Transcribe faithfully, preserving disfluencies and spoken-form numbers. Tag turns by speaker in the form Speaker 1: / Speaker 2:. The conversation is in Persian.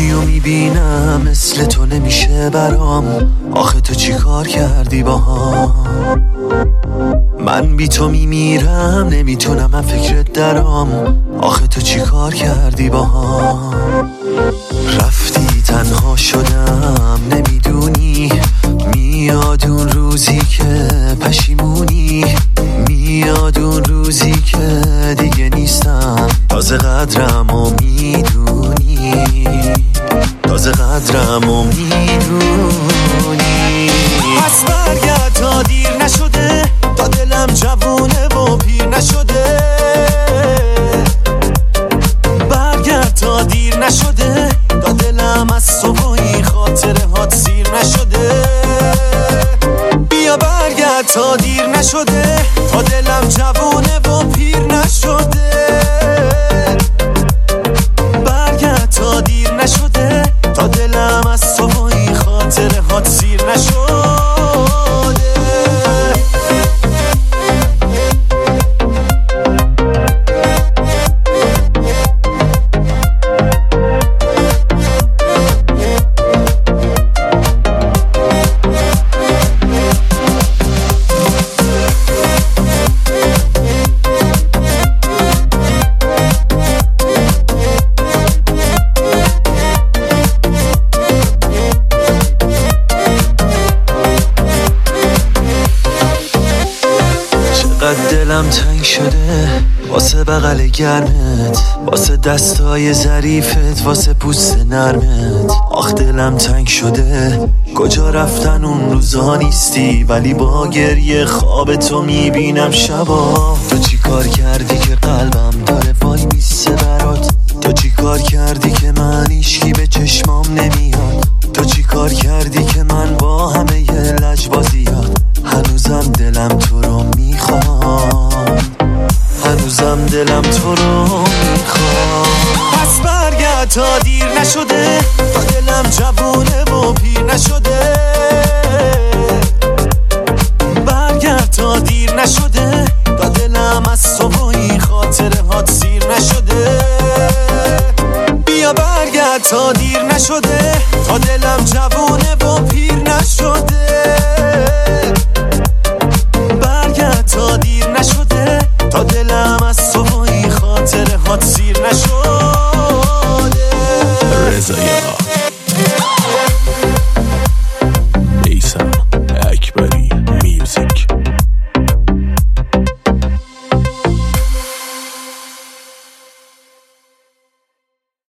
Speaker 1: یکیو میبینم مثل تو نمیشه برام. آخه تو چی کار کردی با هم؟ من بی تو میمیرم نمیتونم من فکرت درام. آخه تو چی کار کردی با هم؟ رفتی تنها شدم نمیدونی. میاد اون روزی که پشیمونی. میاد اون روزی که دیگه نیستم. تازه قدرمو میدونی. تازه قدرمو میدونی. پس برگرد تا دیر نشده. تا دلم جوونه و پیر نشده. برگرد تا دیر نشده. تا دلم از صبحی خاطره هات سیر نشده. بیا برگرد تا دیر نشده. تا دلم جوونه و پیر نشده. برگرد تا دیر نشده. تا دلم از صبحی خاطره هات سیر نشده. دلم تنگ شده واسه بغل گرمت. واسه دستای ظریفت. واسه پوست نرمت. آخ دلم تنگ شده. کجا رفتن اون روزا نیستی. ولی با گریه خواب تو میبینم شبا. تو چی کار کردی که قلبم داره وای میسته برات. تو چی کار کردی که من هیچکی به چشمام نمیاد. تو چی کار کردی که من با همه ی لجبازیات هنوزم دلم تو رو میخوام. هنوزم دلم تو رو میخوام. پس برگرد تا دیر نشده. تا دلم جوونه و پیر نشده. برگرد تا دیر نشده. تا دلم از صبحی خاطره هات سیر نشده. بیا برگرد تا دیر نشده.